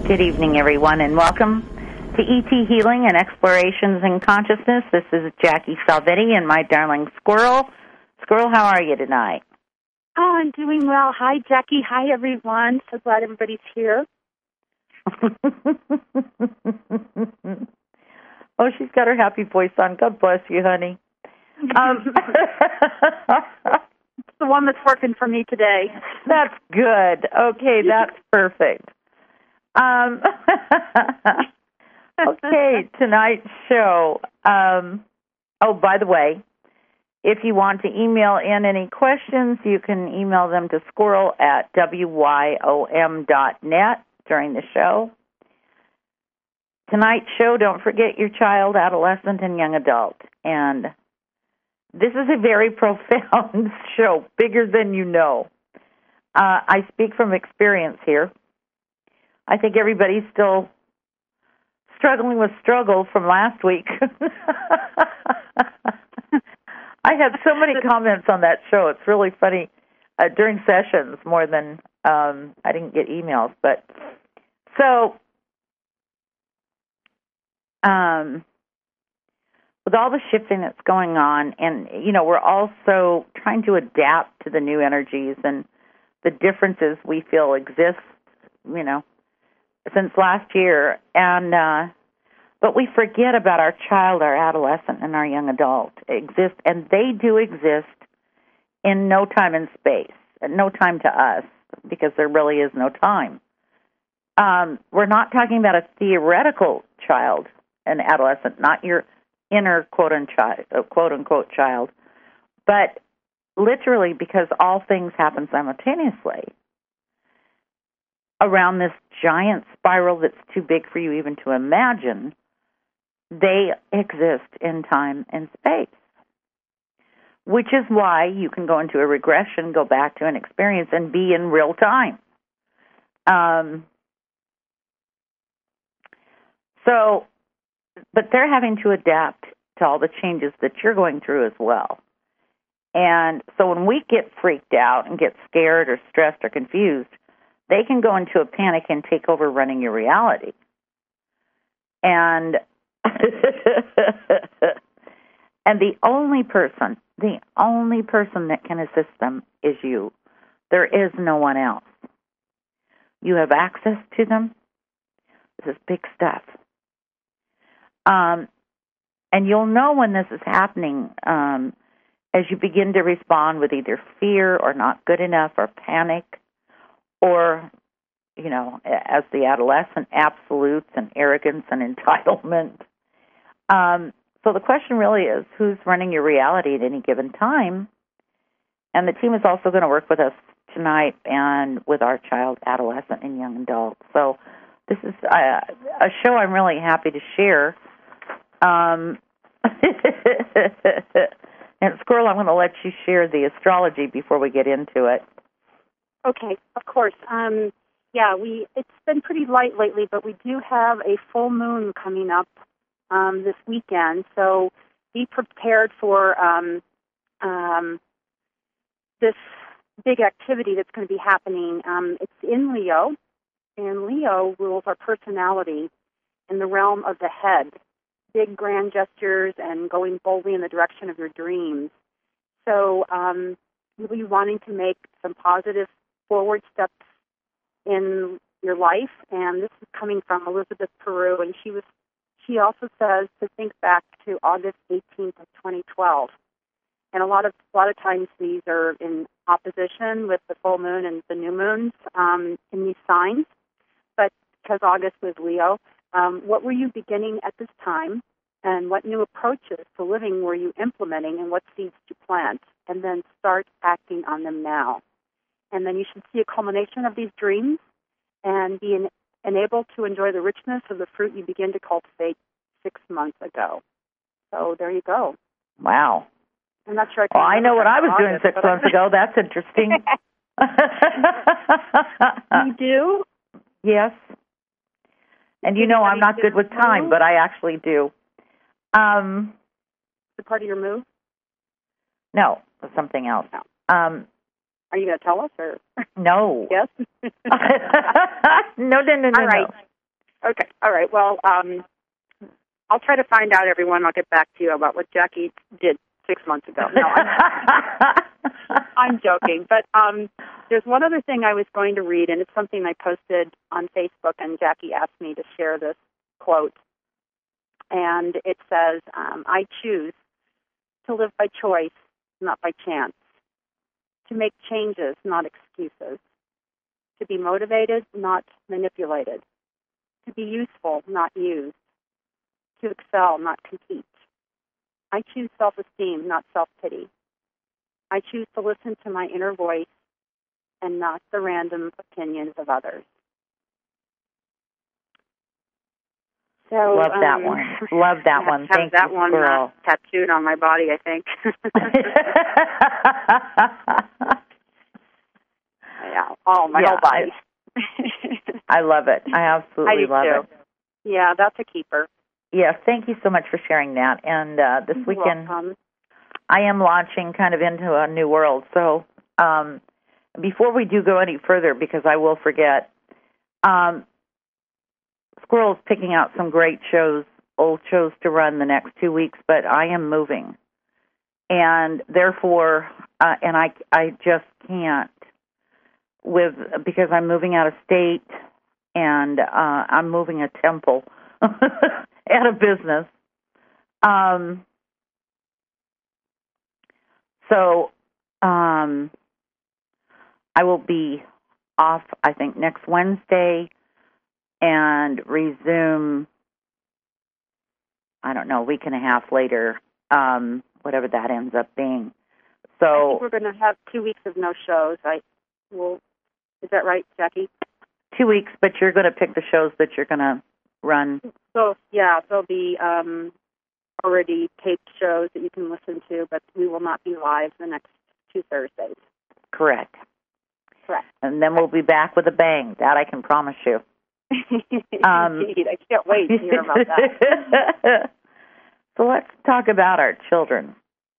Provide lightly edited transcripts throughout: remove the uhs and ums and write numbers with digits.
Good evening, everyone, and welcome to ET Healing and Explorations in Consciousness. This is Jackie Salvetti and my darling Squirrel. Squirrel, how are you tonight? Oh, I'm doing well. Hi, Jackie. Hi, everyone. So glad everybody's here. Oh, she's got her happy voice on. God bless you, honey. It's the one that's working for me today. That's good. Okay, that's perfect. Okay, tonight's show. Oh, by the way, if you want to email in any questions, you can email them to squirrel@wyom.net during the show. Tonight's show, don't forget your child, adolescent, and young adult. And this is a very profound show, bigger than you know. I speak from experience here. I think everybody's still struggling with struggle from last week. I had so many comments on that show. It's really funny. During sessions, more than I didn't get emails. But so with all the shifting that's going on, and, you know, we're also trying to adapt to the new energies and the differences we feel exist, you know, since last year. And but we forget about our child, our adolescent, and our young adult exist, and they do exist in no time and space, no time to us, because there really is no time. We're not talking about a theoretical child, an adolescent, not your inner quote-unquote child, but literally, because all things happen simultaneously around this giant spiral that's too big for you even to imagine. They exist in time and space, which is why you can go into a regression, go back to an experience, and be in real time. But they're having to adapt to all the changes that you're going through as well. And so when we get freaked out and get scared or stressed or confused, they can go into a panic and take over running your reality. And and the only person that can assist them is you. There is no one else. You have access to them. This is big stuff. And you'll know when this is happening as you begin to respond with either fear or not good enough or panic, or, you know, as the adolescent, absolutes and arrogance and entitlement. So the question really is, who's running your reality at any given time? And the team is also going to work with us tonight and with our child, adolescent, and young adult. So this is a show I'm really happy to share. And Squirrel, I'm going to let you share the astrology before we get into it. Okay, of course. It's been pretty light lately, but we do have a full moon coming up this weekend. So be prepared for this big activity that's going to be happening. It's in Leo, and Leo rules our personality in the realm of the head. Big, grand gestures and going boldly in the direction of your dreams. So you'll be wanting to make some positive forward steps in your life, and this is coming from Elizabeth Peru, and she also says to think back to August 18th of 2012. And a lot of times these are in opposition with the full moon and the new moons in these signs. But because August was Leo, what were you beginning at this time, and what new approaches to living were you implementing, and what seeds to plant, and then start acting on them now. And then you should see a culmination of these dreams and be enabled to enjoy the richness of the fruit you begin to cultivate 6 months ago. So there you go. Wow. I'm not sure I know what I was doing 6 months ago. That's interesting. You do? Yes. And you know I'm not good with time, but I actually do. Is it part of your move? No, it's something else. No. Are you going to tell us, or? No. Yes? No. All right. Okay. All right. Well, I'll try to find out, everyone. I'll get back to you about what Jackie did 6 months ago. No, I'm joking. But there's one other thing I was going to read, and it's something I posted on Facebook, and Jackie asked me to share this quote. And it says, I choose to live by choice, not by chance, to make changes, not excuses, to be motivated, not manipulated, to be useful, not used, to excel, not compete. I choose self-esteem, not self-pity. I choose to listen to my inner voice and not the random opinions of others. So, love that one. Love that one. Thank that you, one girl. tattooed on my body, I think. Yeah, my whole body. I love it. I absolutely love it. Yeah, that's a keeper. Yes, thank you so much for sharing that. And this weekend, welcome. I am launching kind of into a new world. So before we do go any further, because I will forget, Squirrel's picking out some great shows, old shows to run the next 2 weeks, but I am moving. And therefore, and I just can't because I'm moving out of state and I'm moving a temple and a business. So I will be off, I think, next Wednesday and resume, I don't know, a week and a half later, whatever that ends up being. So I think we're going to have 2 weeks of no shows. Is that right, Jackie? 2 weeks, but you're going to pick the shows that you're going to run. So, yeah, there'll be already taped shows that you can listen to, but we will not be live the next 2 Thursdays. Correct. And then we'll be back with a bang. That I can promise you. Indeed. I can't wait to hear about that. So let's talk about our children.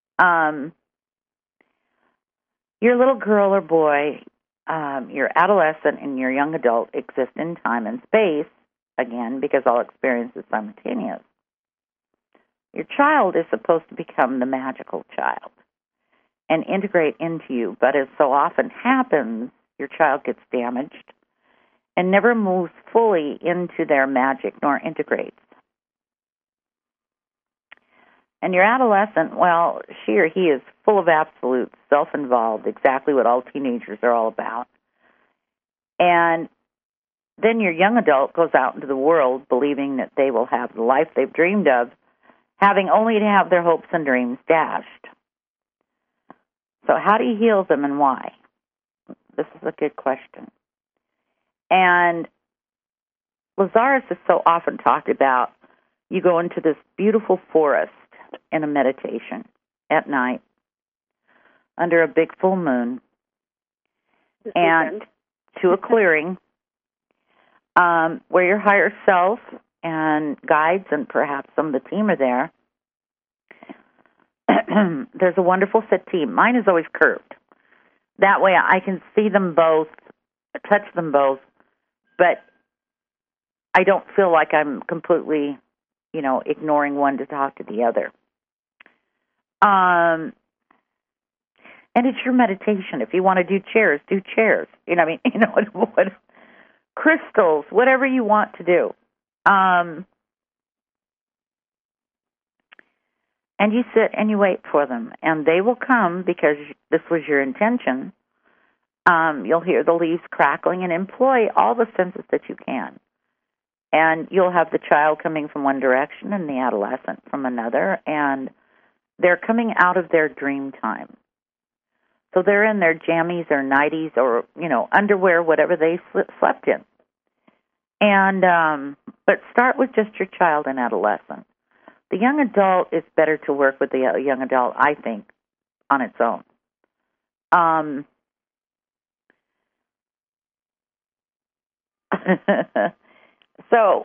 Your little girl or boy, your adolescent and your young adult exist in time and space, again, because all experience is simultaneous. Your child is supposed to become the magical child and integrate into you, but as so often happens, your child gets damaged and never moves fully into their magic nor integrates. And your adolescent, well, she or he is full of absolutes, self-involved, exactly what all teenagers are all about. And then your young adult goes out into the world believing that they will have the life they've dreamed of, having only to have their hopes and dreams dashed. So how do you heal them and why? This is a good question. And Lazarus is so often talked about. You go into this beautiful forest in a meditation at night under a big full moon and to a clearing where your higher self and guides and perhaps some of the team are there. There's a wonderful settee. Mine is always curved. That way I can see them both, touch them both, but I don't feel like I'm completely, ignoring one to talk to the other. And it's your meditation. If you want to do chairs, do chairs. What crystals, whatever you want to do. And you sit and you wait for them, and they will come because this was your intention. You'll hear the leaves crackling and employ all the senses that you can. And you'll have the child coming from one direction and the adolescent from another, and they're coming out of their dream time. So they're in their jammies or nighties or, underwear, whatever they slept in. And but start with just your child and adolescent. The young adult is better to work with the young adult, I think, on its own. So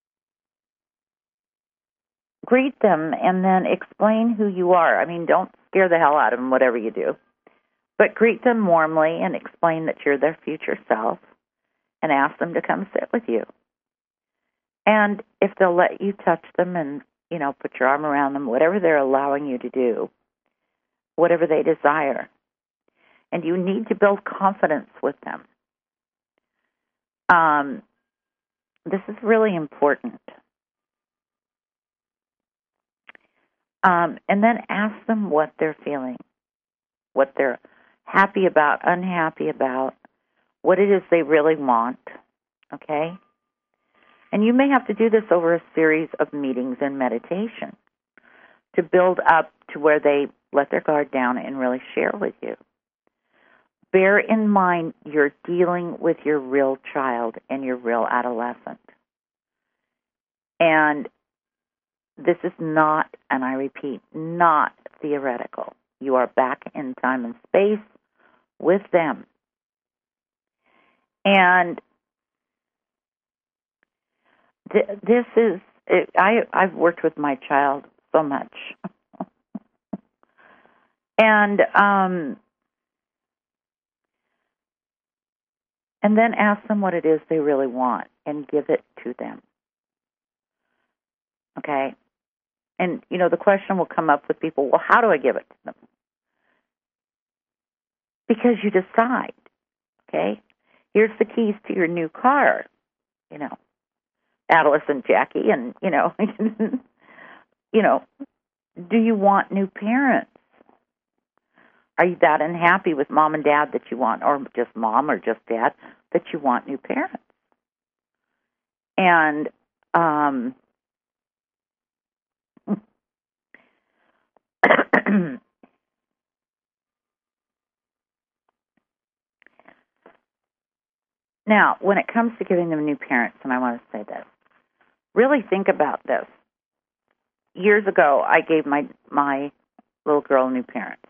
greet them and then explain who you are. I mean, don't scare the hell out of them, whatever you do. But greet them warmly and explain that you're their future self and ask them to come sit with you. And if they'll let you touch them and, put your arm around them, whatever they're allowing you to do, whatever they desire. And you need to build confidence with them. This is really important. And then ask them what they're feeling, what they're happy about, unhappy about, what it is they really want, okay? And you may have to do this over a series of meetings and meditation to build up to where they let their guard down and really share with you. Bear in mind you're dealing with your real child and your real adolescent. And this is not, and I repeat, not theoretical. You are back in time and space with them. And this is, I've worked with my child so much. And then ask them what it is they really want and give it to them. Okay? And, the question will come up with people, well, how do I give it to them? Because you decide, okay? Here's the keys to your new car, adolescent Jackie, and, do you want new parents? Are you that unhappy with mom and dad that you want, or just mom or just dad, that you want new parents? And now, when it comes to giving them new parents, and I want to say this, really think about this. Years ago, I gave my little girl new parents.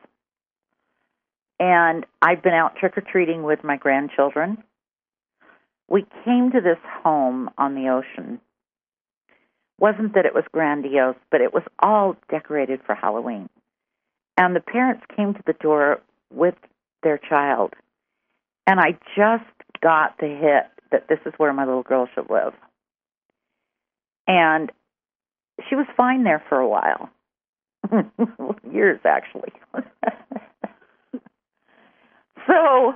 And I've been out trick-or-treating with my grandchildren. We came to this home on the ocean. Wasn't that it was grandiose, but it was all decorated for Halloween. And the parents came to the door with their child. And I just got the hit that this is where my little girl should live. And she was fine there for a while. Years, actually. So,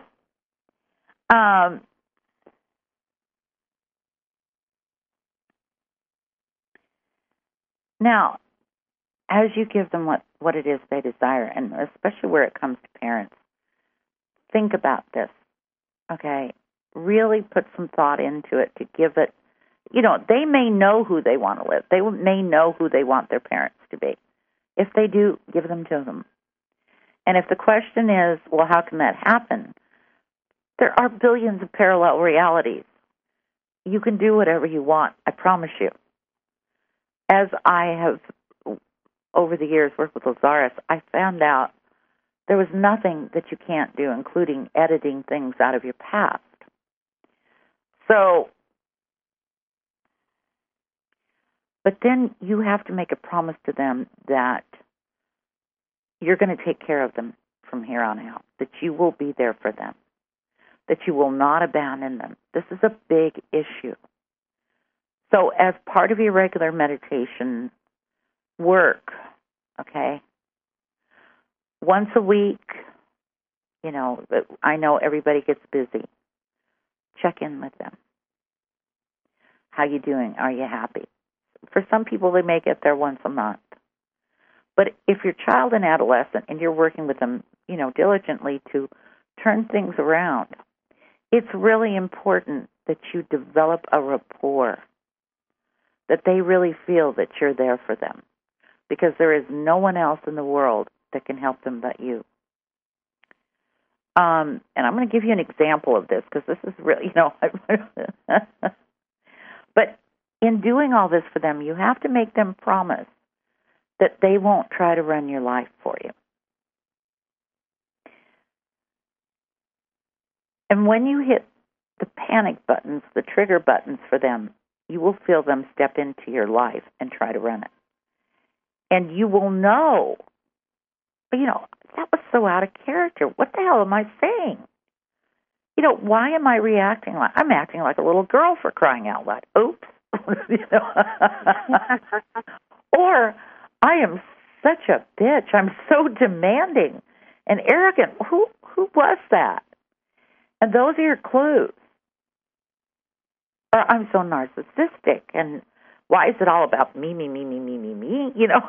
now, as you give them what it is they desire, and especially where it comes to parents, think about this, okay? Really put some thought into it to give it, they may know who they want to live. They may know who they want their parents to be. If they do, give them to them. And if the question is, well, how can that happen? There are billions of parallel realities. You can do whatever you want, I promise you. As I have, over the years, worked with Lazarus, I found out there was nothing that you can't do, including editing things out of your past. So, but then you have to make a promise to them that you're going to take care of them from here on out, that you will be there for them, that you will not abandon them. This is a big issue. So as part of your regular meditation work, okay, once a week, I know everybody gets busy. Check in with them. How you doing? Are you happy? For some people, they may get there once a month. But if you're child and adolescent and you're working with them, diligently to turn things around, it's really important that you develop a rapport, that they really feel that you're there for them, because there is no one else in the world that can help them but you. And I'm going to give you an example of this, because this is really, but in doing all this for them, you have to make them promise that they won't try to run your life for you. And when you hit the panic buttons, the trigger buttons for them, you will feel them step into your life and try to run it. And you will know, that was so out of character. What the hell am I saying? Why am I reacting like I'm acting like a little girl, for crying out loud? Oops. you know? Or I am such a bitch. I'm so demanding and arrogant. Who was that? And those are your clues. Or I'm so narcissistic, and why is it all about me, you know?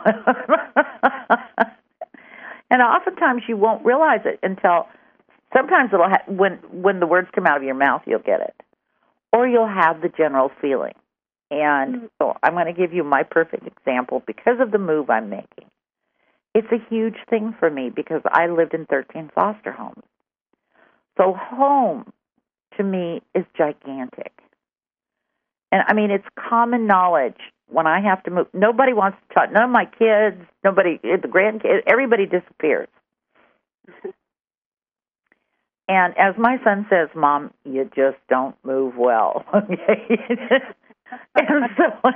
And oftentimes you won't realize it until sometimes it'll when the words come out of your mouth, you'll get it. Or you'll have the general feeling. And so I'm going to give you my perfect example because of the move I'm making. It's a huge thing for me because I lived in 13 foster homes. So home, to me, is gigantic. And, I mean, it's common knowledge when I have to move. Nobody wants to talk. None of my kids, nobody, the grandkids, everybody disappears. And as my son says, Mom, you just don't move well. And so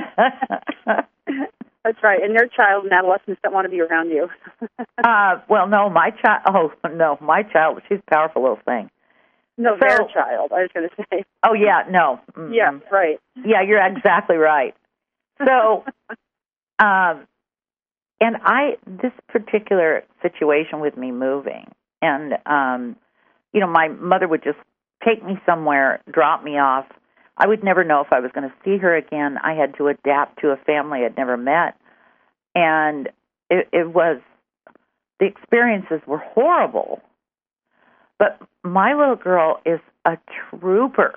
that's right. And your child and adolescents don't want to be around you. Well, no, my child. Oh, no, my child. She's a powerful little thing. No, so, their child. I was going to say. Oh yeah, no. Mm-hmm. Yeah, right. Yeah, you're exactly right. So, and this particular situation with me moving, and you know, my mother would just take me somewhere, drop me off. I would never know if I was going to see her again. I had to adapt to a family I'd never met. And it was, the experiences were horrible. But my little girl is a trooper.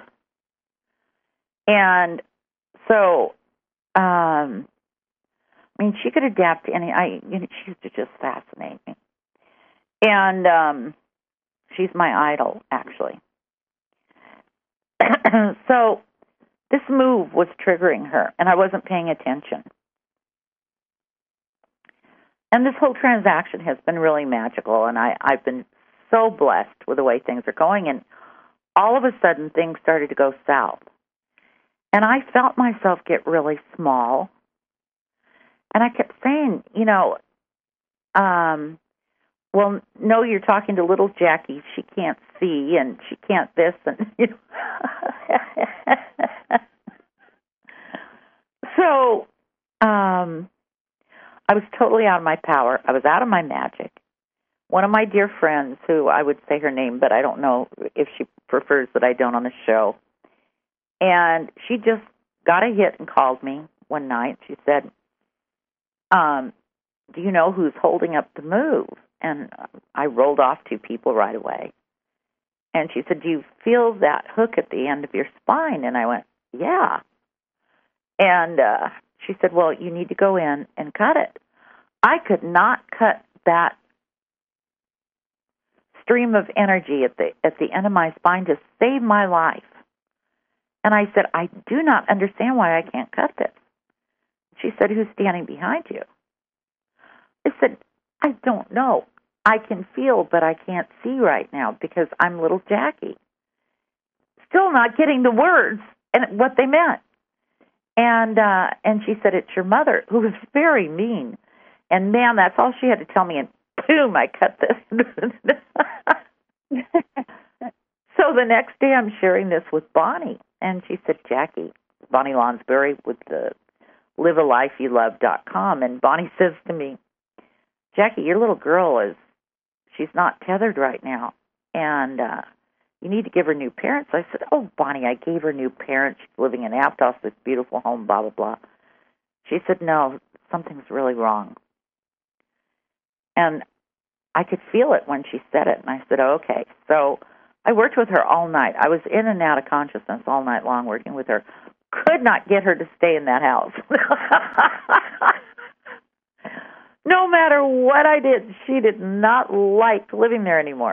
And so, I mean, she could adapt to any, she used to just fascinate me. And she's my idol, actually. So this move was triggering her, and I wasn't paying attention. And this whole transaction has been really magical, and I've been so blessed with the way things are going. And all of a sudden, things started to go south. And I felt myself get really small. And I kept saying, you know, well, no, you're talking to little Jackie. She can't see, and she can't this, and you know. So, I was totally out of my power. I was out of my magic. One of my dear friends, who I would say her name, but I don't know if she prefers that I don't on the show, and she just got a hit and called me one night. She said, do you know who's holding up the move? And I rolled off 2 people right away. And she said, do you feel that hook at the end of your spine? And I went, yeah. And she said, well, you need to go in and cut it. I could not cut that stream of energy at the end of my spine to save my life. And I said, I do not understand why I can't cut this. She said, who's standing behind you? I said, I don't know. I can feel, but I can't see right now because I'm little Jackie. Still not getting the words and what they meant. And she said, it's your mother, who was very mean. And, man, that's all she had to tell me, and boom, I cut this. So the next day I'm sharing this with Bonnie, and she said, Jackie, Bonnie Lonsbury with the livealifeyoulove.com, and Bonnie says to me, Jackie, your little girl she's not tethered right now, and you need to give her new parents. I said, oh, Bonnie, I gave her new parents. She's living in Aptos, this beautiful home, blah, blah, blah. She said, no, something's really wrong. And I could feel it when she said it, and I said, oh, okay. So I worked with her all night. I was in and out of consciousness all night long working with her. Could not get her to stay in that house. No matter what I did, she did not like living there anymore.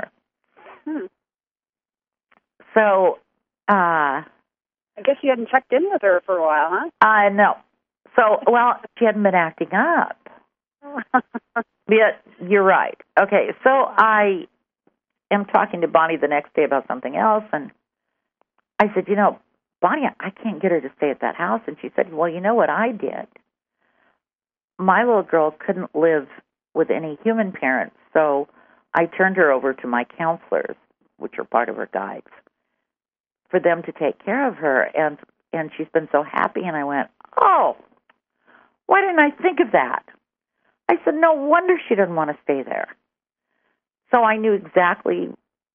So, I guess you hadn't checked in with her for a while, huh? No. So, well, she hadn't been acting up. Yeah, you're right. Okay, so I am talking to Bonnie the next day about something else, and I said, you know, Bonnie, I can't get her to stay at that house. And she said, well, you know what I did? My little girl couldn't live with any human parents, so I turned her over to my counselors, which are part of her guides, for them to take care of her. And and she's been so happy. And I went, oh, why didn't I think of that? I said, no wonder she doesn't want to stay there. So I knew exactly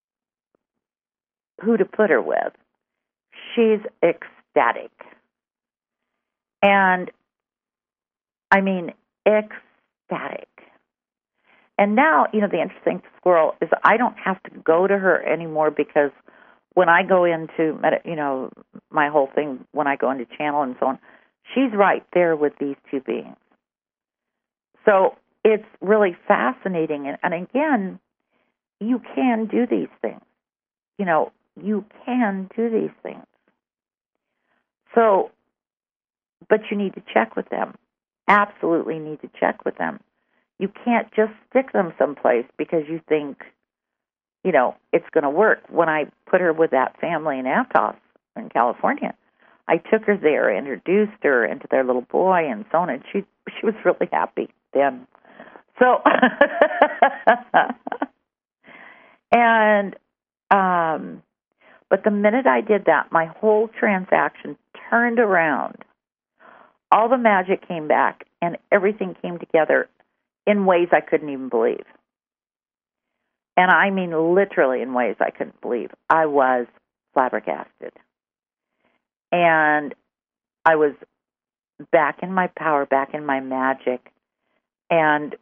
who to put her with. She's ecstatic. And, I mean, ecstatic. And now, the interesting squirrel is I don't have to go to her anymore, because when I go into, my whole thing, when I go into channel and so on, she's right there with these two beings. So it's really fascinating. And again, you can do these things. You can do these things. So, but you need to check with them. Absolutely need to check with them. You can't just stick them someplace because you think, it's going to work. When I put her with that family in Aptos in California, I took her there, introduced her into their little boy and so on, and she was really happy then. So, and, but the minute I did that, my whole transaction turned around. All the magic came back, and everything came together in ways I couldn't even believe. And I mean literally in ways I couldn't believe. I was flabbergasted. And I was back in my power, back in my magic, and,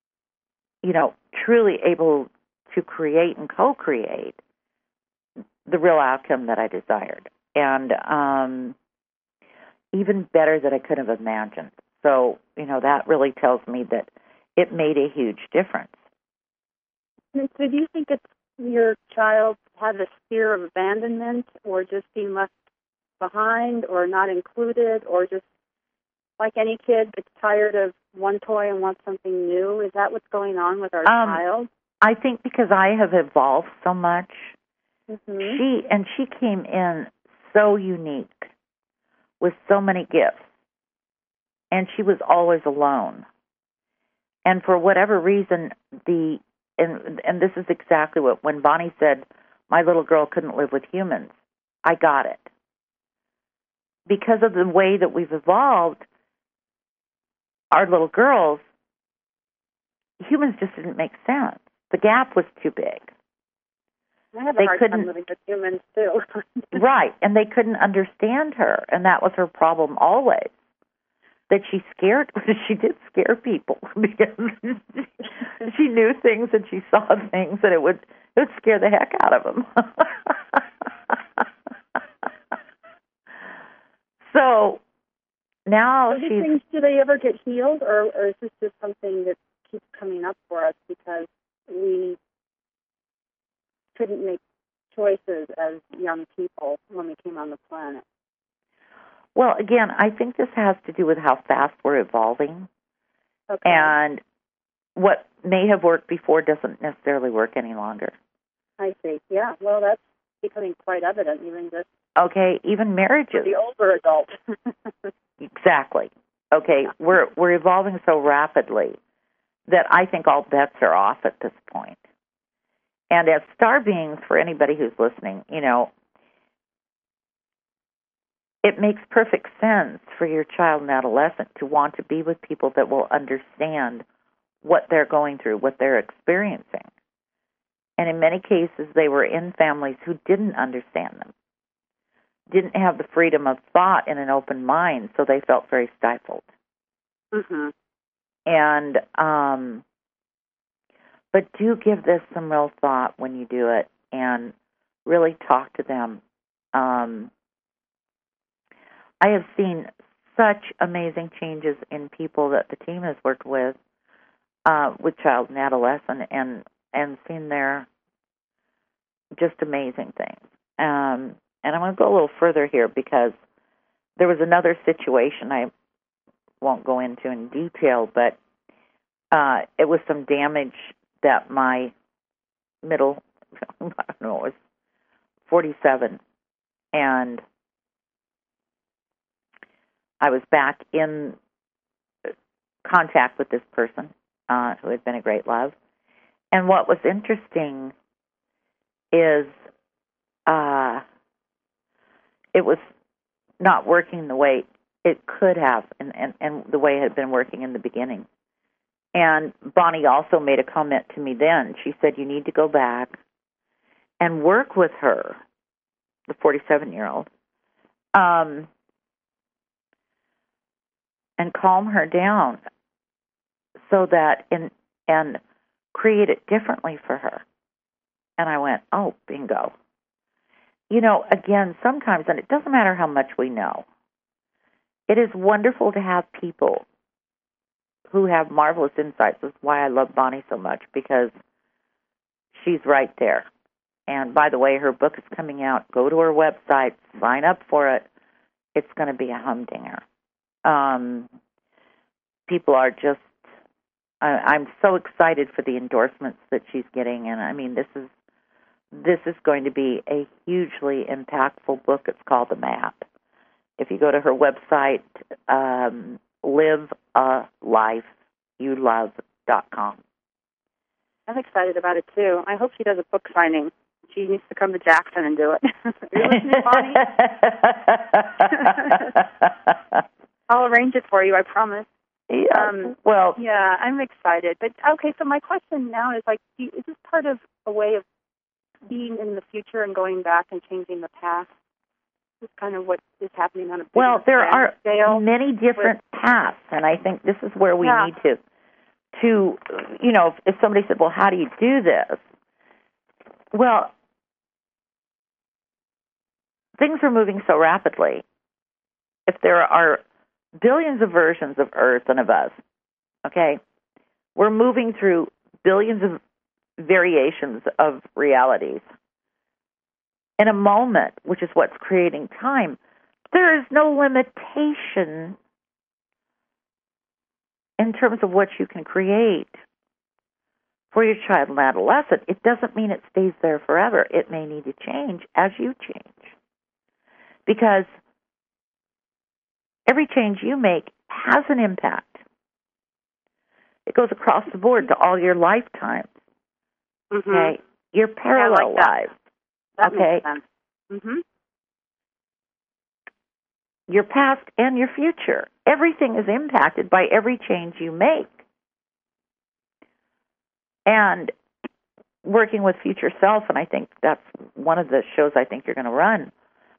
truly able to create and co-create the real outcome that I desired. And even better than I could have imagined. So, that really tells me that it made a huge difference. And so do you think it's your child had a fear of abandonment, or just being left behind, or not included, or just like any kid that's tired of one toy and wants something new? Is that what's going on with our child? I think because I have evolved so much, mm-hmm. she came in so unique with so many gifts, and she was always alone. And for whatever reason, and this is exactly what, when Bonnie said, my little girl couldn't live with humans, I got it. Because of the way that we've evolved, our little girls, humans just didn't make sense. The gap was too big. I have a hard time living with humans, too. Right, and they couldn't understand her, and that was her problem always. That she did scare people, because she knew things and she saw things, and it would scare the heck out of them. So now these things, do they ever get healed, or is this just something that keeps coming up for us because we couldn't make choices as young people when we came on the planet? Well, again, I think this has to do with how fast we're evolving. Okay. And what may have worked before doesn't necessarily work any longer. I see. Yeah, well, that's becoming quite evident, even just... Okay, even marriages. The older adult. Exactly. Okay, we're evolving so rapidly that I think all bets are off at this point. And as star beings, for anybody who's listening, it makes perfect sense for your child and adolescent to want to be with people that will understand what they're going through, what they're experiencing. And in many cases, they were in families who didn't understand them, didn't have the freedom of thought and an open mind, so they felt very stifled. Mm-hmm. And, but do give this some real thought when you do it, and really talk to them. I have seen such amazing changes in people that the team has worked with child and adolescent, and seen their just amazing things. And I'm going to go a little further here, because there was another situation I won't go into in detail, but it was some damage that my middle, I don't know, it was 47, and I was back in contact with this person who had been a great love. And what was interesting is it was not working the way it could have and the way it had been working in the beginning. And Bonnie also made a comment to me then. She said, you need to go back and work with her, the 47-year-old, and calm her down so that and create it differently for her. And I went, oh, bingo. You know, again, sometimes, and it doesn't matter how much we know, it is wonderful to have people who have marvelous insights. That's why I love Bonnie so much, because she's right there. And by the way, her book is coming out. Go to her website, sign up for it. It's going to be a humdinger. People are just, I'm so excited for the endorsements that she's getting. And I mean, this is going to be a hugely impactful book. It's called The Map. If you go to her website, livealifeyoulove.com. I'm excited about it, too. I hope she does a book signing. She needs to come to Jackson and do it. Are you listening, Bonnie? I'll arrange it for you, I promise. Yeah, yeah, I'm excited. But, okay, so my question now is, like, is this part of a way of being in the future and going back and changing the past? This is kind of what is happening on a bigger there are scale. Many different paths, and I think this is where we need to, you know, if somebody said, well, how do you do this? Well, things are moving so rapidly. If there are billions of versions of Earth and of us, okay, we're moving through billions of variations of realities. In a moment, which is what's creating time, there is no limitation in terms of what you can create for your child and adolescent. It doesn't mean it stays there forever. It may need to change as you change. Because every change you make has an impact. It goes across the board to all your lifetimes. Mm-hmm. Okay? Your parallel lives. That okay? Makes sense. Mm-hmm. Your past and your future. Everything is impacted by every change you make. And working with Future Self, and I think that's one of the shows I think you're going to run,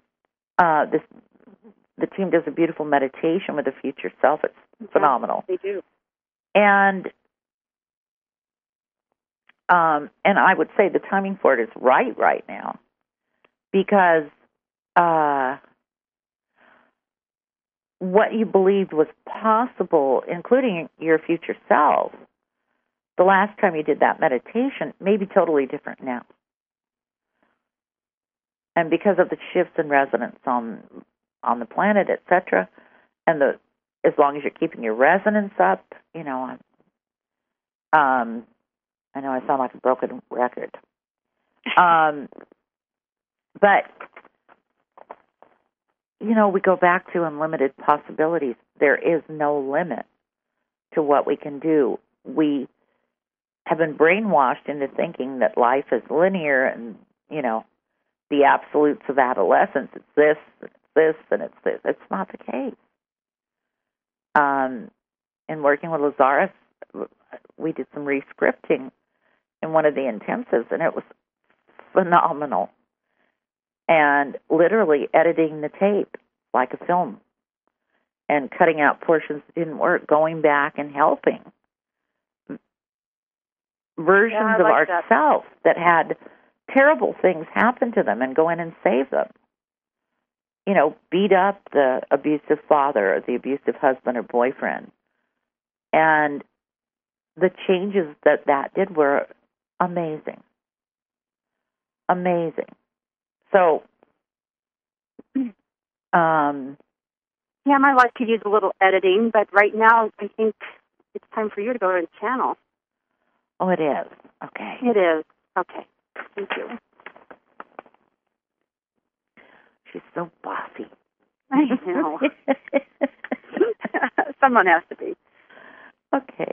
the team does a beautiful meditation with the Future Self. It's phenomenal. They do. And I would say the timing for it is right now, because what you believed was possible, including your future self, the last time you did that meditation may be totally different now. And because of the shifts in resonance on the planet, etc., and as long as you're keeping your resonance up, you know, I know I sound like a broken record. But, you know, we go back to unlimited possibilities. There is no limit to what we can do. We have been brainwashed into thinking that life is linear and, you know, the absolutes of adolescence. It's this, and it's this. It's not the case. In working with Lazarus, we did some re-scripting in one of the intensives, and it was phenomenal. And literally editing the tape like a film and cutting out portions that didn't work, going back and helping versions of ourselves that had terrible things happen to them and go in and save them. You know, beat up the abusive father or the abusive husband or boyfriend. And the changes that did were amazing. Amazing. So, yeah, my life could use a little editing, but right now I think it's time for you to go to the channel. Oh, it is. Okay. It is. Okay. Thank you. She's so bossy. I know. Someone has to be. Okay.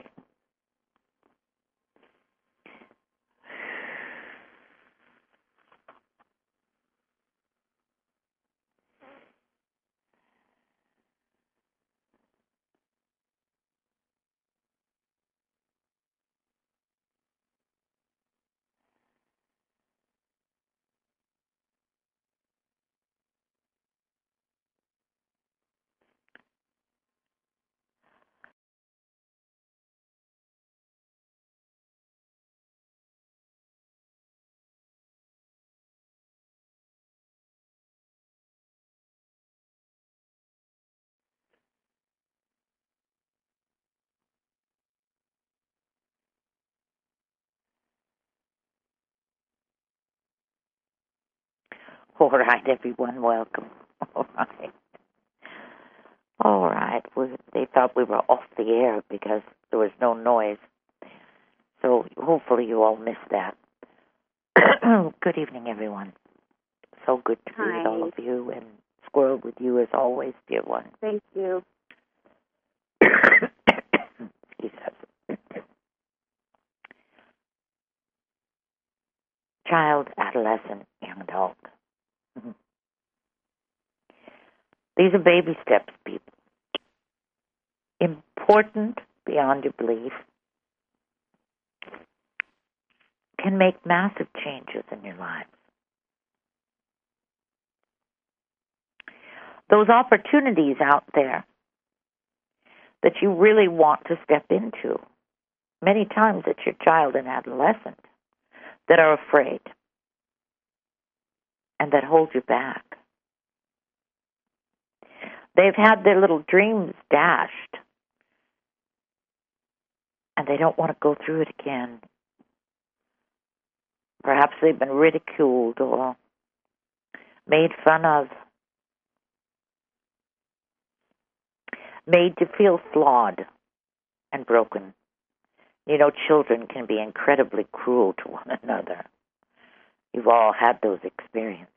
All right, everyone, welcome. All right. All right. They thought we were off the air because there was no noise. So hopefully you all missed that. Good evening, everyone. So good to be with all of you, and Squirrel with you as always, dear one. Thank you. Excuse us. Child, adolescent, young adult. These are baby steps, people. Important beyond your belief. Can make massive changes in your lives. Those opportunities out there that you really want to step into, many times it's your child and adolescent that are afraid and that hold you back. They've had their little dreams dashed, and they don't want to go through it again. Perhaps they've been ridiculed or made fun of, made to feel flawed and broken. You know, children can be incredibly cruel to one another. You've all had those experiences.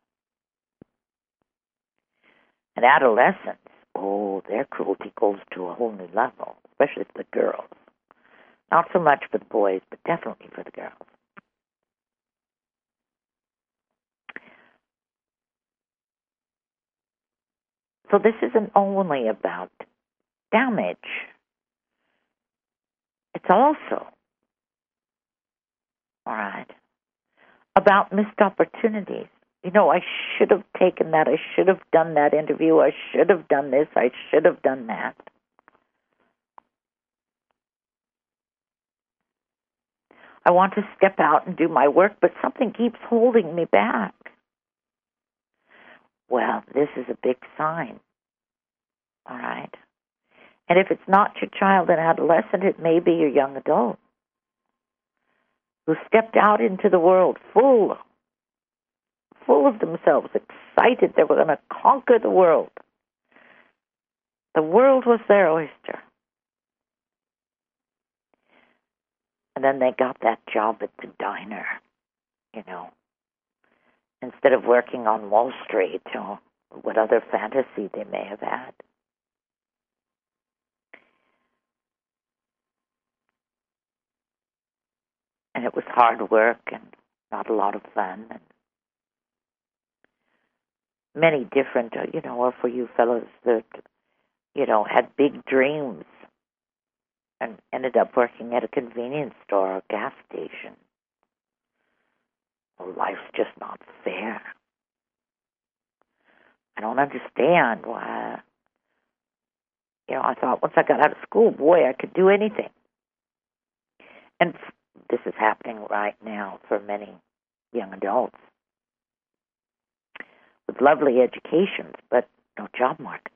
And adolescents, their cruelty goes to a whole new level, especially for the girls. Not so much for the boys, but definitely for the girls. So this isn't only about damage. It's also, all right, about missed opportunities. You know, I should have taken that. I should have done that interview. I should have done this. I should have done that. I want to step out and do my work, but something keeps holding me back. Well, this is a big sign, all right? And if it's not your child and adolescent, it may be your young adult who stepped out into the world full of themselves, excited they were going to conquer the world. The world was their oyster. And then they got that job at the diner, you know, instead of working on Wall Street or what other fantasy they may have had. And it was hard work and not a lot of fun. And many different, or for you fellows that, had big dreams and ended up working at a convenience store or a gas station. Well, life's just not fair. I don't understand why. I thought once I got out of school, boy, I could do anything. And this is happening right now for many young adults with lovely educations, but no job market.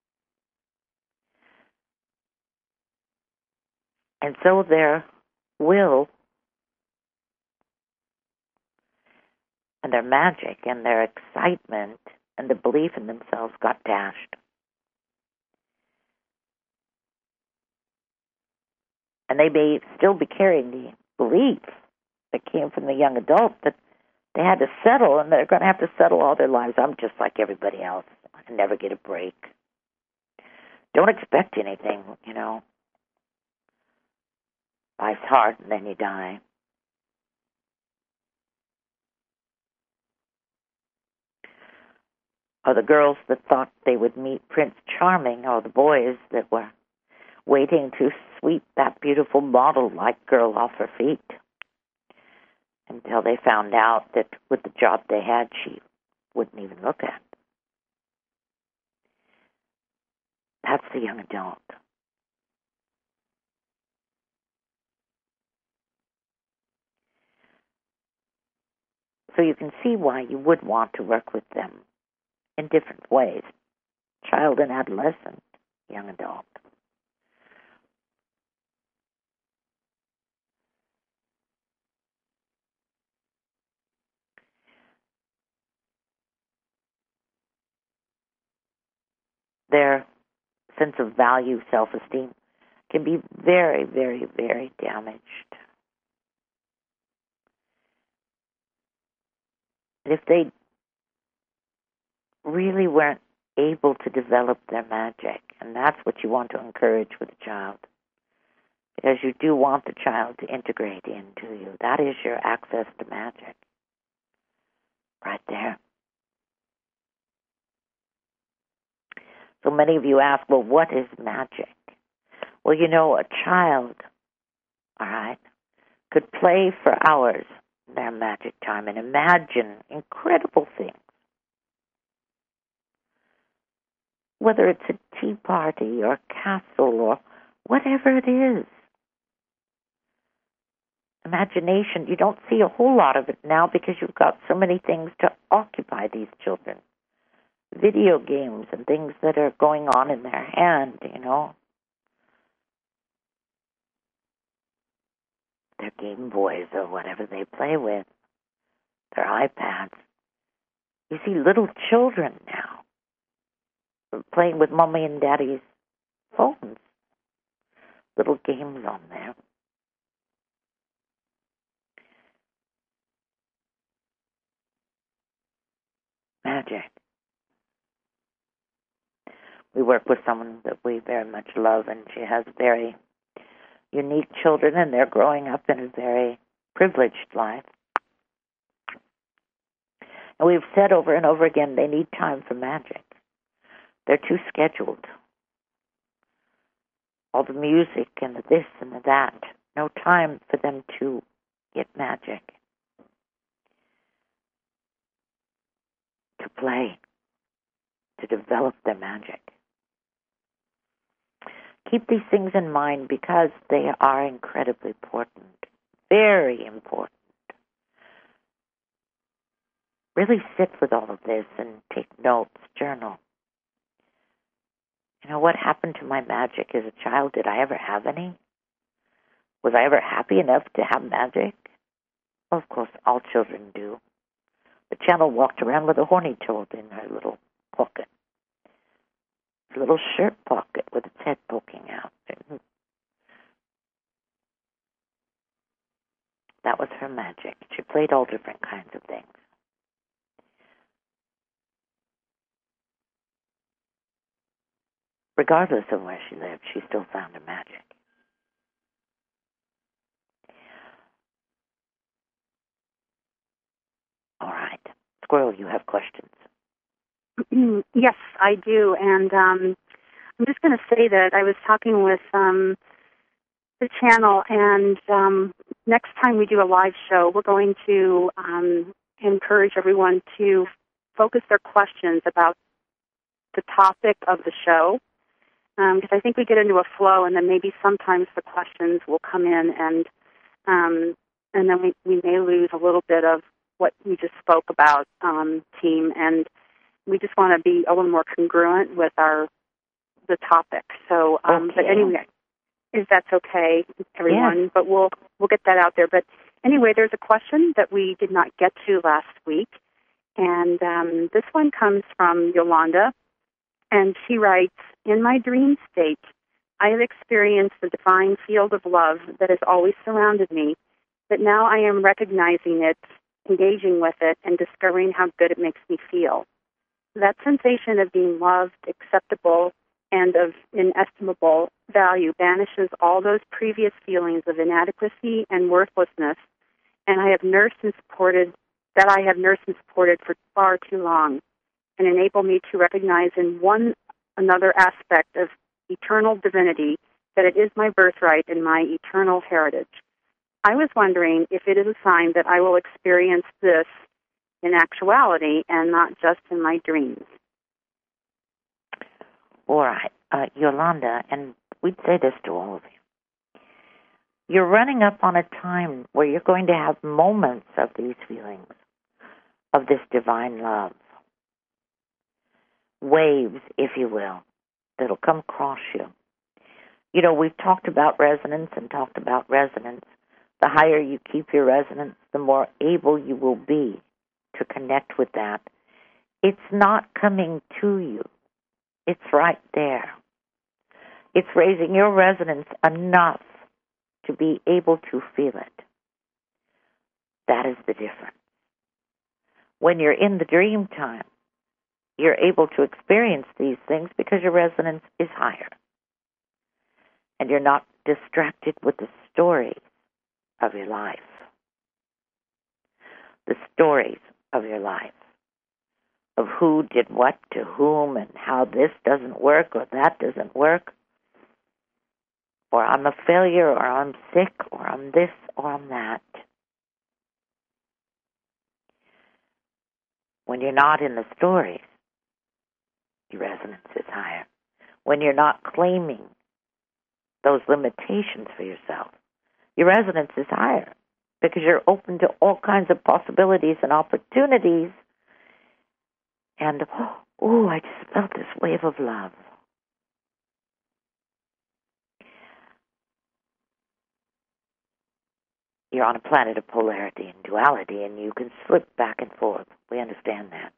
And so their will and their magic and their excitement and the belief in themselves got dashed. And they may still be carrying the belief that came from the young adult that they had to settle, and they're going to have to settle all their lives. I'm just like everybody else. I never get a break. Don't expect anything, Life's hard, and then you die. Or the girls that thought they would meet Prince Charming, or the boys that were waiting to sweep that beautiful model-like girl off her feet, until they found out that with the job they had, she wouldn't even look at. That's the young adult. So you can see why you would want to work with them in different ways. Child and adolescent, young adult. their sense of value, self-esteem, can be very, very, very damaged. And if they really weren't able to develop their magic, and that's what you want to encourage with a child, because you do want the child to integrate into you. That is your access to magic right there. So many of you ask, well, what is magic? Well, a child, all right, could play for hours in their magic time and imagine incredible things. Whether it's a tea party or a castle or whatever it is. Imagination, you don't see a whole lot of it now because you've got so many things to occupy these children. Video games and things that are going on in their hand, Their Game Boys or whatever they play with, their iPads. You see little children now playing with mommy and daddy's phones. Little games on there. Magic. We work with someone that we very much love, and she has very unique children, and they're growing up in a very privileged life. And we've said over and over again, they need time for magic. They're too scheduled. All the music and the this and the that. No time for them to get magic. To play. To develop their magic. Keep these things in mind because they are incredibly important. Very important. Really sit with all of this and take notes, journal. What happened to my magic as a child? Did I ever have any? Was I ever happy enough to have magic? Well, of course, all children do. The Channel walked around with a horny toad in her little pocket. A little shirt pocket with its head poking out. That was her magic. She played all different kinds of things. Regardless of where she lived, she still found her magic. All right. Squirrel, you have questions. Yes, I do. And I'm just going to say that I was talking with the Channel, and next time we do a live show, we're going to encourage everyone to focus their questions about the topic of the show. Because I think we get into a flow, and then maybe sometimes the questions will come in, and then we may lose a little bit of what we just spoke about, team, and we just want to be a little more congruent with the topic. So, okay. But anyway, if that's okay, everyone, yes. But we'll get that out there. But anyway, there's a question that we did not get to last week, and this one comes from Yolanda. And she writes, in my dream state, I have experienced the divine field of love that has always surrounded me, but now I am recognizing it, engaging with it, and discovering how good it makes me feel. That sensation of being loved, acceptable, and of inestimable value banishes all those previous feelings of inadequacy and worthlessness, and I have nursed and supported for far too long, and enable me to recognize in one another aspect of eternal divinity that it is my birthright and my eternal heritage. I was wondering if it is a sign that I will experience this in actuality and not just in my dreams. All right, Yolanda, and we'd say this to all of you. You're running up on a time where you're going to have moments of these feelings, of this divine love. Waves, if you will, that'll come across you. We've talked about resonance and talked about resonance. The higher you keep your resonance, the more able you will be to connect with that. It's not coming to you. It's right there. It's raising your resonance enough to be able to feel it. That is the difference. When you're in the dream time, you're able to experience these things because your resonance is higher. And you're not distracted with the stories of your life. The stories of your life. Of who did what to whom and how this doesn't work or that doesn't work. Or I'm a failure or I'm sick or I'm this or I'm that. When you're not in the stories, your resonance is higher. When you're not claiming those limitations for yourself, your resonance is higher because you're open to all kinds of possibilities and opportunities. And, oh, I just felt this wave of love. You're on a planet of polarity and duality, and you can slip back and forth. We understand that.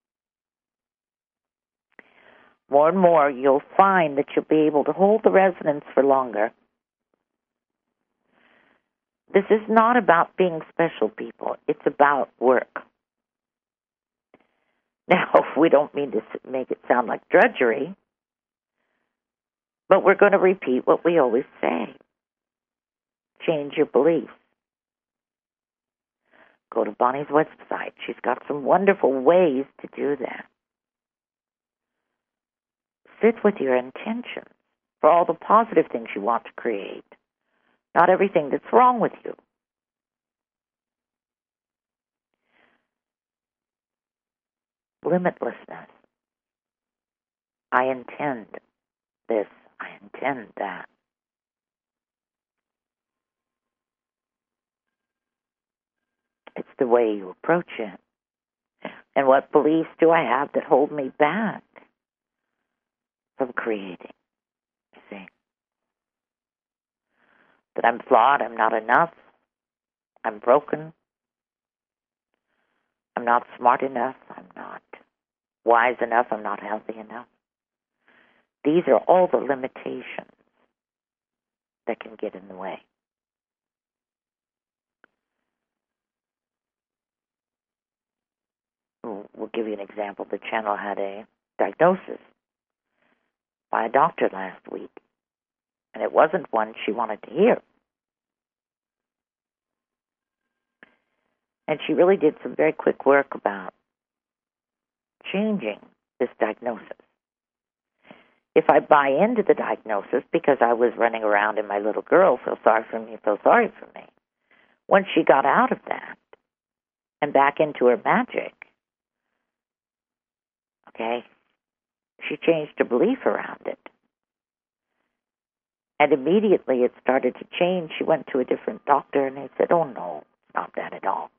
More and more, you'll find that you'll be able to hold the resonance for longer. This is not about being special people. It's about work. Now, we don't mean to make it sound like drudgery, but we're going to repeat what we always say. Change your beliefs. Go to Bonnie's website. She's got some wonderful ways to do that. Sit with your intentions for all the positive things you want to create, not everything that's wrong with you. Limitlessness. I intend this. I intend that. It's the way you approach it. And what beliefs do I have that hold me back from creating? You see? That I'm flawed, I'm not enough, I'm broken, I'm not smart enough, I'm not wise enough, I'm not healthy enough. These are all the limitations that can get in the way. We'll give you an example. The channel had a diagnosis by a doctor last week, and it wasn't one she wanted to hear. And she really did some very quick work about changing this diagnosis. If I buy into the diagnosis because I was running around and my little girl, feel sorry for me, once she got out of that and back into her magic, okay, she changed her belief around it. And immediately it started to change. She went to a different doctor and they said, oh no, it's not that at all.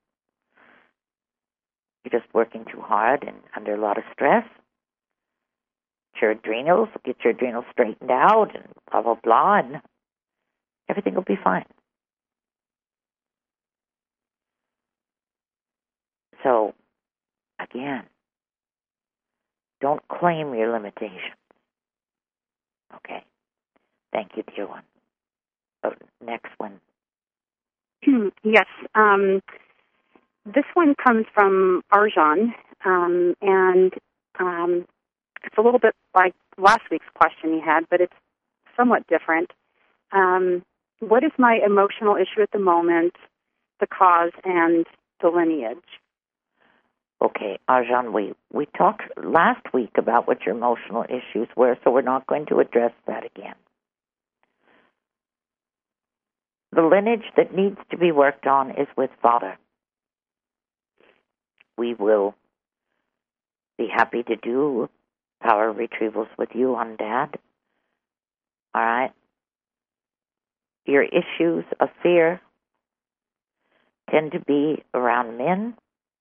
You're just working too hard and under a lot of stress. Your adrenals, get your adrenals straightened out and blah, blah, blah, and everything will be fine. So, again, don't claim your limitations. Okay. Thank you, dear one. Oh, next one. Yes. This one comes from Arjan, and it's a little bit like last week's question he had, but it's somewhat different. What is my emotional issue at the moment, the cause, and the lineage? Okay, Arjan, we talked last week about what your emotional issues were, so we're not going to address that again. The lineage that needs to be worked on is with Father. We will be happy to do power retrievals with you on Dad. All right? Your issues of fear tend to be around men.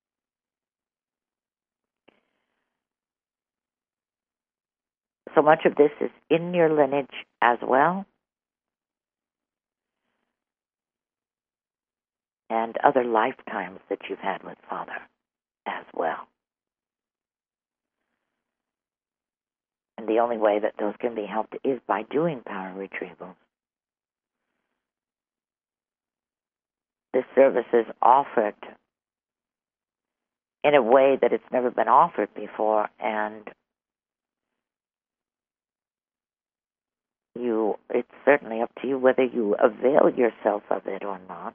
So much of this is in your lineage as well. And other lifetimes that you've had with Father as well. And the only way that those can be helped is by doing power retrievals. This service is offered in a way that it's never been offered before, and it's certainly up to you whether you avail yourself of it or not.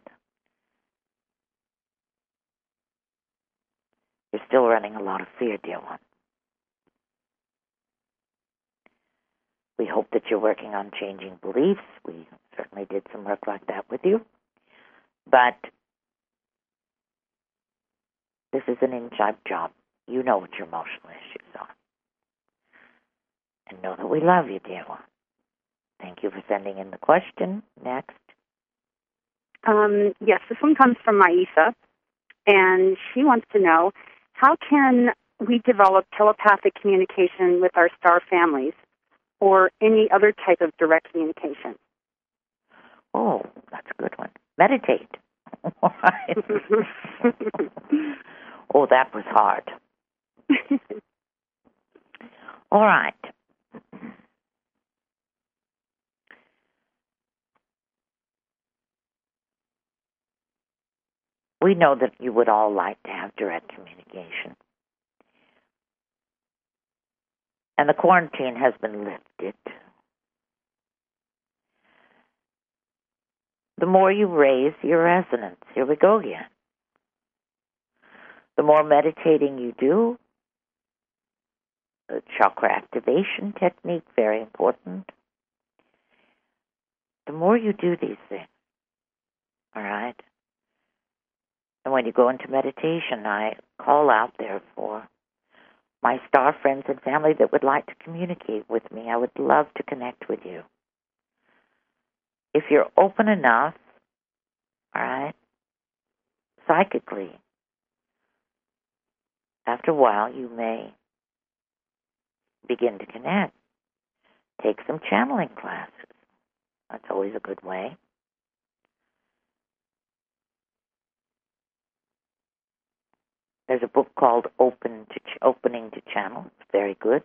You're still running a lot of fear, dear one. We hope that you're working on changing beliefs. We certainly did some work like that with you. But this is an inside job. You know what your emotional issues are. And know that we love you, dear one. Thank you for sending in the question. Next. Yes, this one comes from Maisa, and she wants to know, how can we develop telepathic communication with our star families or any other type of direct communication? Oh, that's a good one. Meditate. Oh, that was hard. All right. We know that you would all like to have direct communication. And the quarantine has been lifted. The more you raise your resonance, here we go again. The more meditating you do, the chakra activation technique, very important. The more you do these things, all right? And when you go into meditation, I call out there for my star friends and family that would like to communicate with me. I would love to connect with you. If you're open enough, all right, psychically, after a while you may begin to connect. Take some channeling classes. That's always a good way. There's a book called Opening to Channel. It's very good.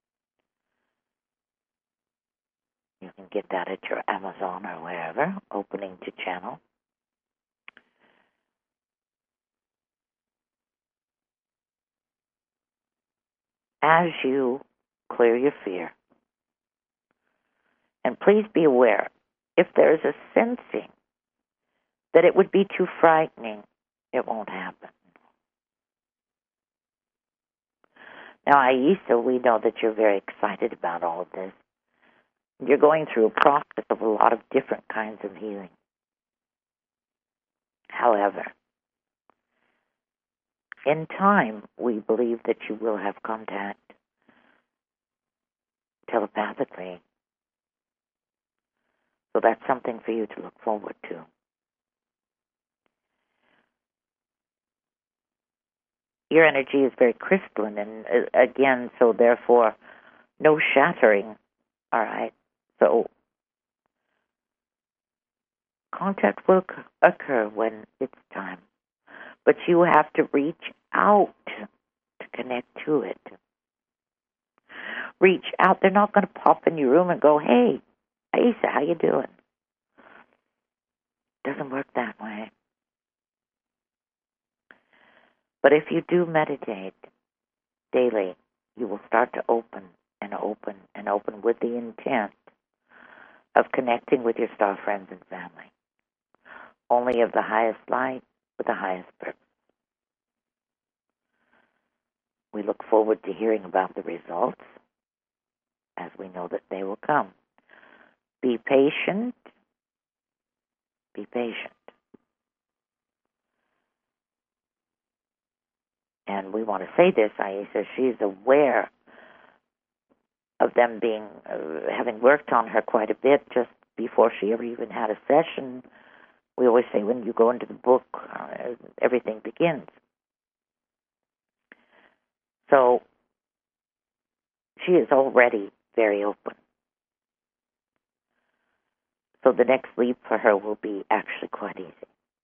You can get that at your Amazon or wherever, Opening to Channel. As you clear your fear, and please be aware, if there's a sensing that it would be too frightening, it won't happen. Now, Aisa, we know that you're very excited about all of this. You're going through a process of a lot of different kinds of healing. However, in time, we believe that you will have contact telepathically. So that's something for you to look forward to. Your energy is very crystalline, and again, so therefore, no shattering, all right? So contact will occur when it's time, but you have to reach out to connect to it. Reach out. They're not going to pop in your room and go, "Hey, Aisa, how you doing?" Doesn't work that way. But if you do meditate daily, you will start to open and open and open with the intent of connecting with your star friends and family. Only of the highest light with the highest purpose. We look forward to hearing about the results, as we know that they will come. Be patient. Be patient. And we want to say this, Aisa, she's aware of them being, having worked on her quite a bit just before she ever even had a session. We always say when you go into the book, everything begins. So she is already very open. So the next leap for her will be actually quite easy.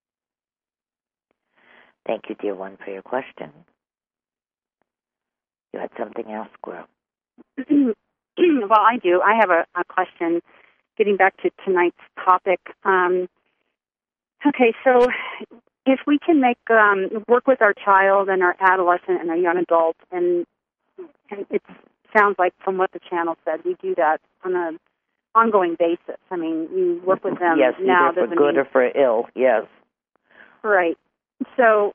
Thank you, dear one, for your question. You had something else, Squirrel. well, I do. I have a question getting back to tonight's topic. Okay, so if we can work with our child and our adolescent and our young adult, and it sounds like from what the channel said, we do that on an ongoing basis. I mean, you work with them yes, now. either for good or for ill, yes. Right. So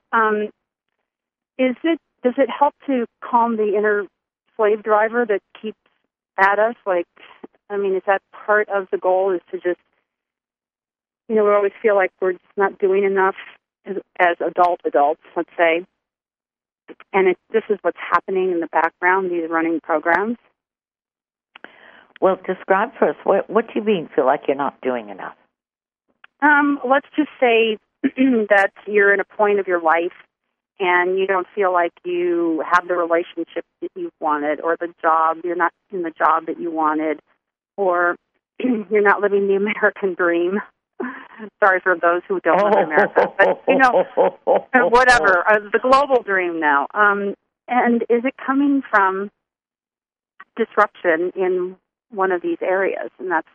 does it help to calm the inner slave driver that keeps at us? Is that part of the goal, is to just, we always feel like we're just not doing enough as adults, let's say, and this is what's happening in the background, these running programs? Well, describe for us, what do you mean feel like you're not doing enough? Let's just say that you're in a point of your life and you don't feel like you have the relationship that you wanted, or the job, you're not in the job that you wanted, or you're not living the American dream. Sorry for those who don't live in America, but whatever, the global dream now. And is it coming from disruption in one of these areas? And that's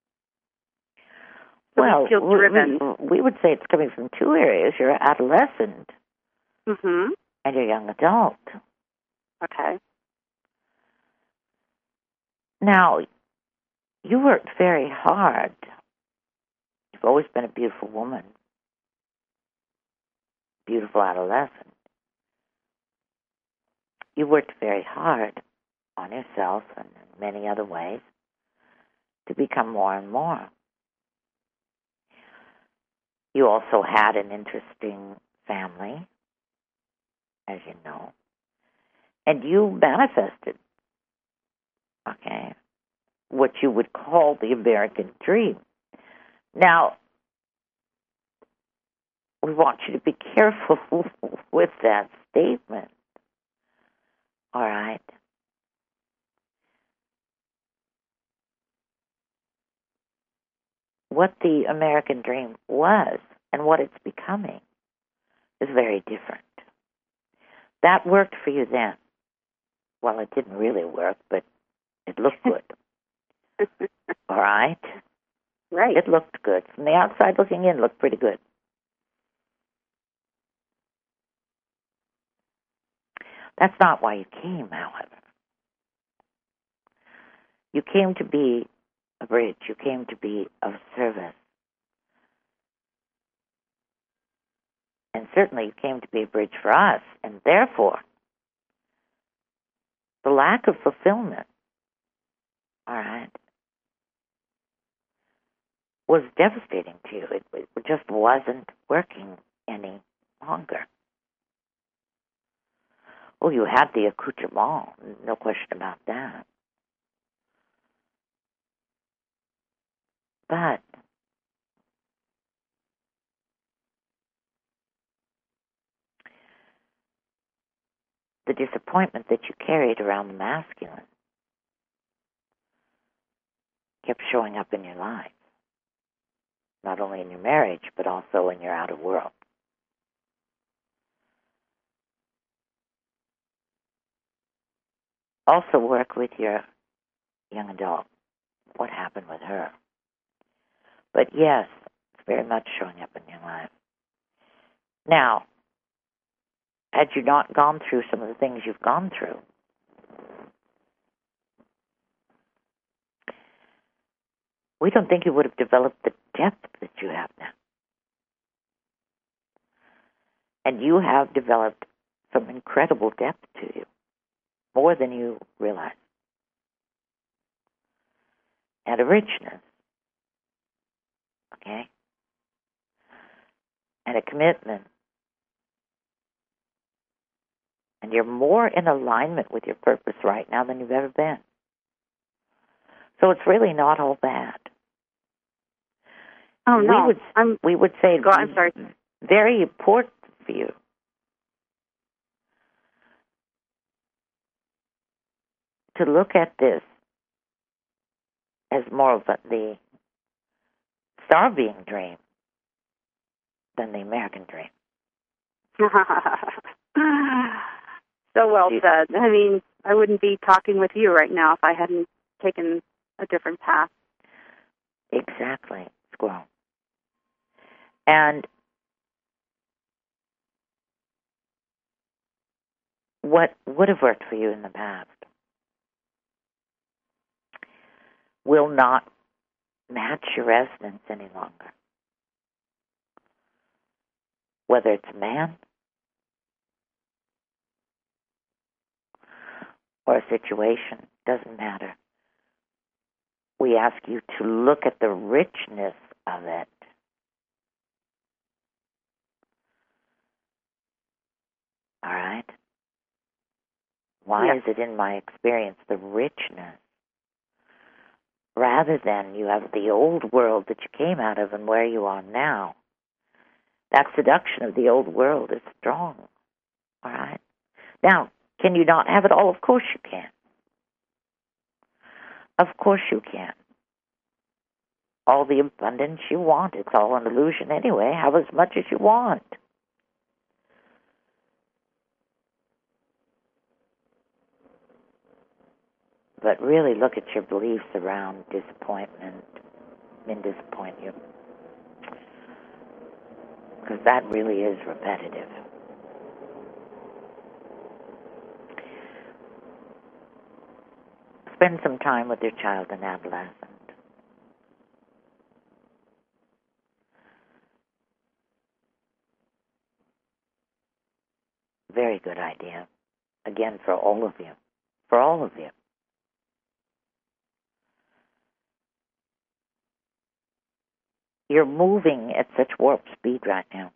driven. We would say it's coming from two areas: your adolescent and your young adult. Okay. Now, you worked very hard. You've always been a beautiful woman, beautiful adolescent. You worked very hard on yourself and in many other ways to become more and more. You also had an interesting family, as you know, and you manifested, what you would call the American dream. Now, we want you to be careful with that statement, all right? What the American dream was and what it's becoming is very different. That worked for you then. Well, it didn't really work, but it looked good. All right? Right. It looked good. From the outside looking in, it looked pretty good. That's not why you came, however. You came to be a bridge. You came to be of service. And certainly you came to be a bridge for us. And therefore, the lack of fulfillment, all right, was devastating to you. It just wasn't working any longer. Oh, you had the accoutrement, no question about that. But the disappointment that you carried around the masculine kept showing up in your life, not only in your marriage, but also in your outer world. Also work with your young adult. What happened with her? But yes, it's very much showing up in your life. Now, had you not gone through some of the things you've gone through, we don't think you would have developed the depth that you have now. And you have developed some incredible depth to you, more than you realize, and a richness, and a commitment. And you're more in alignment with your purpose right now than you've ever been. So it's really not all bad. Oh, no. We would say I'm sorry. Very important for you to look at this as more of the star being dream than the American dream. So well said. I mean, I wouldn't be talking with you right now if I hadn't taken a different path. Exactly, squirrel. And what would have worked for you in the past will not match your resonance any longer. Whether it's a man or a situation, doesn't matter. We ask you to look at the richness of it. All right? Why is it in my experience the richness? Rather than you have the old world that you came out of and where you are now. That seduction of the old world is strong. All right? Now, can you not have it all? Of course you can. Of course you can. All the abundance you want, it's all an illusion anyway. Have as much as you want. But really look at your beliefs around disappointment and disappoint you. Because that really is repetitive. Spend some time with your child and adolescent. Very good idea. Again, for all of you. For all of you. You're moving at such warp speed right now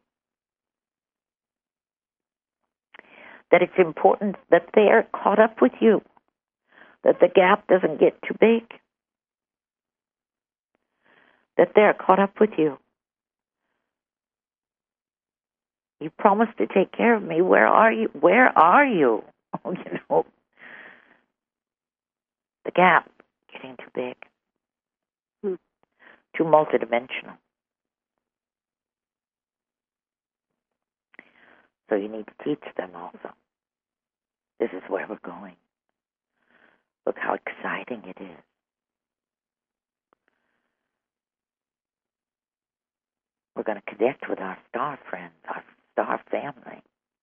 that it's important that they're caught up with you, that the gap doesn't get too big, that they're caught up with you. You promised to take care of me. Where are you? Where are you? Oh, you know, the gap getting too big, too multidimensional. So you need to teach them also. This is where we're going. Look how exciting it is. We're going to connect with our star friends, our star family.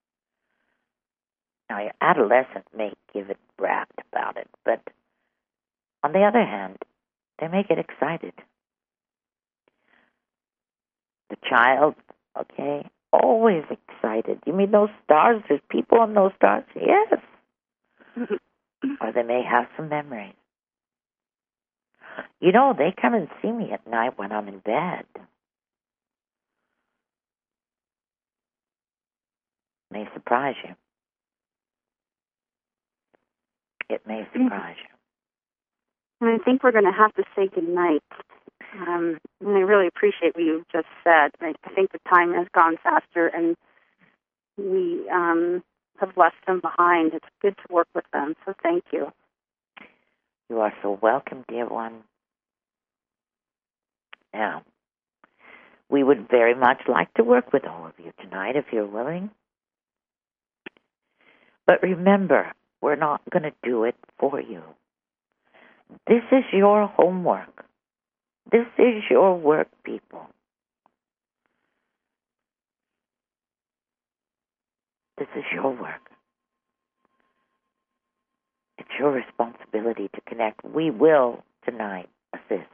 Now, your adolescent may give it rapt about it, but on the other hand, they may get excited. The child, okay, always excited. You mean those stars? There's people on those stars? Yes. Or they may have some memories. You know, they come and see me at night when I'm in bed. May surprise you. It may surprise you. And I think we're going to have to say goodnight. And I really appreciate what you just said. I think the time has gone faster, and we have left them behind. It's good to work with them, so thank you. You are so welcome, dear one. Now, we would very much like to work with all of you tonight if you're willing. But remember, we're not going to do it for you. This is your homework. This is your work, people. This is your work. It's your responsibility to connect. We will, tonight, assist.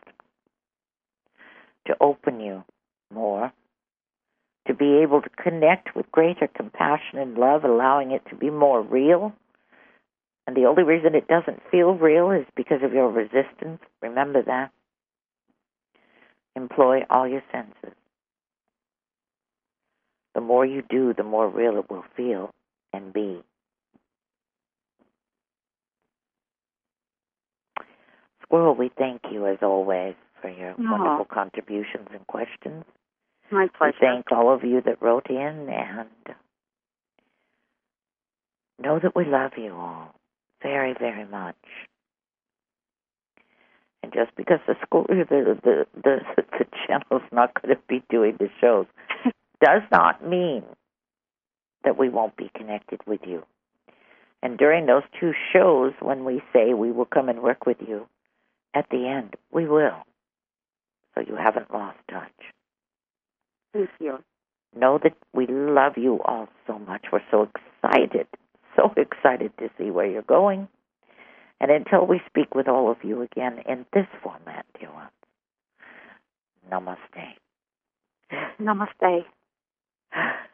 To open you more. To be able to connect with greater compassion and love, allowing it to be more real. And the only reason it doesn't feel real is because of your resistance. Remember that. Employ all your senses. The more you do, the more real it will feel and be. Squirrel, we thank you as always for your wonderful contributions and questions. My pleasure. We thank all of you that wrote in, and know that we love you all very, very much. And just because the channel's not going to be doing the shows does not mean that we won't be connected with you. And during those 2 shows, when we say we will come and work with you, at the end, we will. So you haven't lost touch. Thank you. Know that we love you all so much. We're so excited to see where you're going. And until we speak with all of you again in this format, dear ones, namaste. Namaste.